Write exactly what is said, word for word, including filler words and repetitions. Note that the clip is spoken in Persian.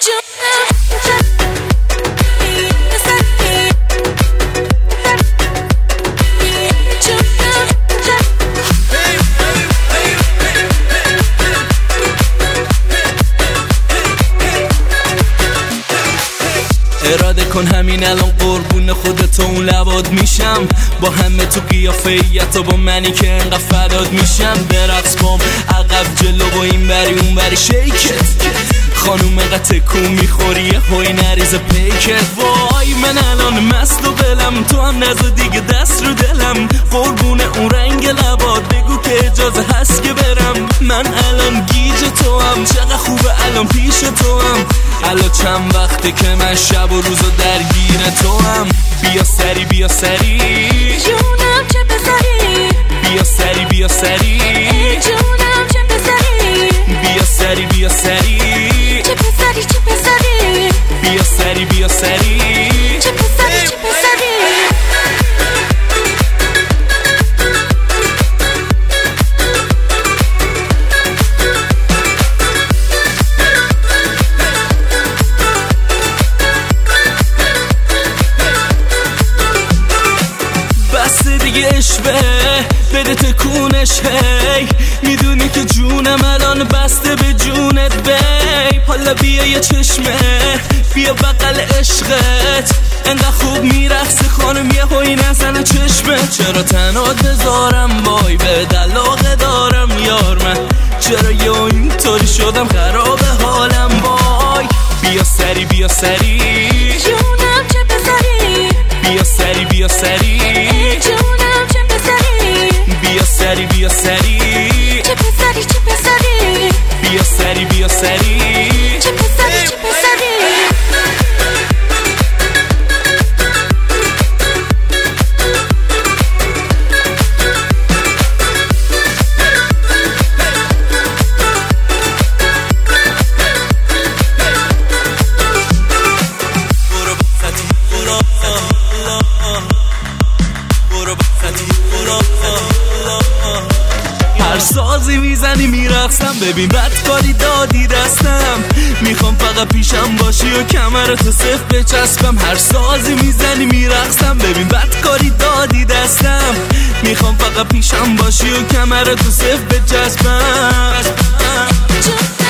اراده کن همین الان قربون خودت و اون لبات میشم، با همه تو قیافه‌ایت و با منی که انقدر فدات میشم. برقص بام عقب جلو و این بری اون بری شیکت، خانوم انقدر تکون میخوری یه هوی نریز پیکت. وای من الان مست و بلم، تو هم نزا دیگه دست رو دلم، قربون اون رنگ لبات بگو که اجازه هست که برم. من الان گیج تو هم، چقدر خوبه الان پیش تو هم، الان چند وقته که من شب و روزو درگیر تو هم. بیا سری بیا سری جونم چه پسری، بیا سری بیا سری جونم چه پسری، بیا سری بیا سری چه پسری چه پسری، بیا سری بیا سری چه پسری چه پسری. اشبه بده تکونش هی، میدونی که جونم الان بسته به جونت بیب. حالا بیا یه چشمه بیا بغل عشقت، انقدر خوب میرقصی خانم یه هوی نزنه چشمه. چرا تنها بذارم وای به دلاغه دارم یار من، چرا یه اینطوری شدم خراب حالم وای. بیا سری بیا سری جونم چه پسری، بیا سری بیا سری جونم چه پسری، بیا سری بیا سری چه پسری چه پسری، بیا سری بیا سری چه پسری چه پسری. هر سازی میزنی میرقصم، ببین بدکاری دادی دستم، میخوام فقط پیشم باشی و کمرتو صف بچسبم. هر سازی میزنی میرقصم، ببین بدکاری دادی دستم، میخوام فقط پیشم باشی و کمرتو صف بچسبم.